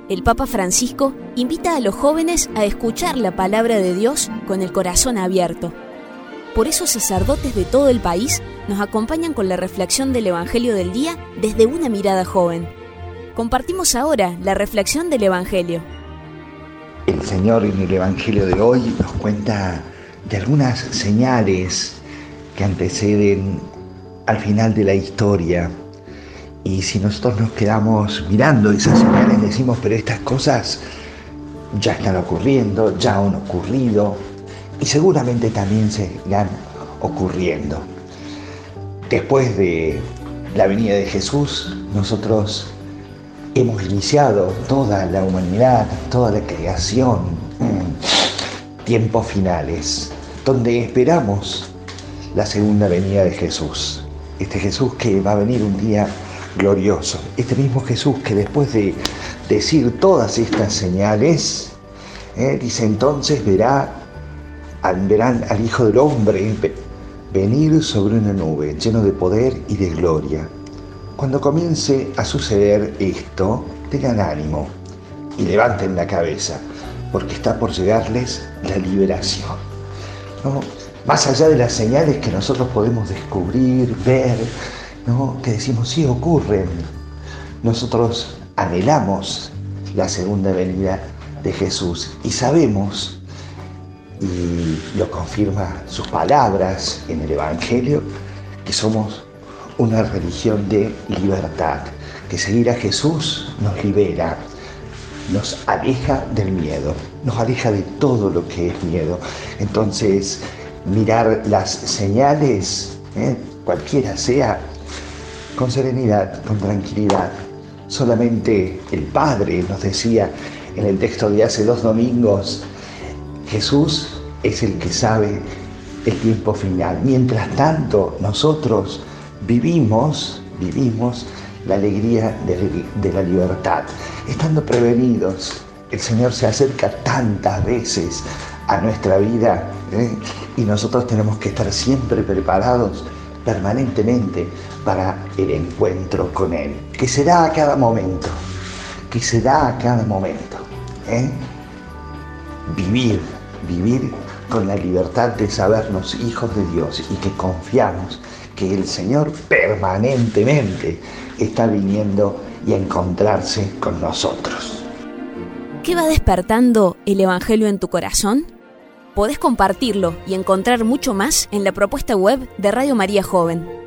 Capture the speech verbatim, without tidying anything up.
el Papa Francisco invita a los jóvenes a escuchar la palabra de Dios con el corazón abierto. Por eso sacerdotes de todo el país nos acompañan con la reflexión del Evangelio del día desde una mirada joven. Compartimos ahora la reflexión del Evangelio. El Señor en el Evangelio de hoy nos cuenta de algunas señales que anteceden al final de la historia. Y si nosotros nos quedamos mirando esas señales, decimos, pero estas cosas ya están ocurriendo, ya han ocurrido y seguramente también seguirán ocurriendo. Después de la venida de Jesús, nosotros hemos iniciado toda la humanidad, toda la creación, tiempos finales, donde esperamos la segunda venida de Jesús. Este Jesús que va a venir un día glorioso. Este mismo Jesús que después de decir todas estas señales, eh, dice entonces verá, verán al Hijo del Hombre venir sobre una nube, lleno de poder y de gloria. Cuando comience a suceder esto, tengan ánimo y levanten la cabeza, porque está por llegarles la liberación, ¿no? Más allá de las señales que nosotros podemos descubrir, ver, ¿no? Que decimos, sí ocurren. Nosotros anhelamos la segunda venida de Jesús y sabemos, y lo confirma sus palabras en el Evangelio, que somos una religión de libertad, que seguir a Jesús nos libera, nos aleja del miedo, nos aleja de todo lo que es miedo. Entonces, mirar las señales, ¿eh? cualquiera sea, con serenidad, con tranquilidad. Solamente el Padre nos decía en el texto de hace dos domingos, Jesús es el que sabe el tiempo final. Mientras tanto, nosotros vivimos, vivimos la alegría de, de la libertad. Estando prevenidos, el Señor se acerca tantas veces a nuestra vida, ¿eh? y nosotros tenemos que estar siempre preparados permanentemente para el encuentro con Él, que se da a cada momento, que se da a cada momento. ¿eh? Vivir, vivir con la libertad de sabernos hijos de Dios y que confiamos que el Señor permanentemente está viniendo y a encontrarse con nosotros. ¿Qué va despertando el Evangelio en tu corazón? Podés compartirlo y encontrar mucho más en la propuesta web de Radio María Joven.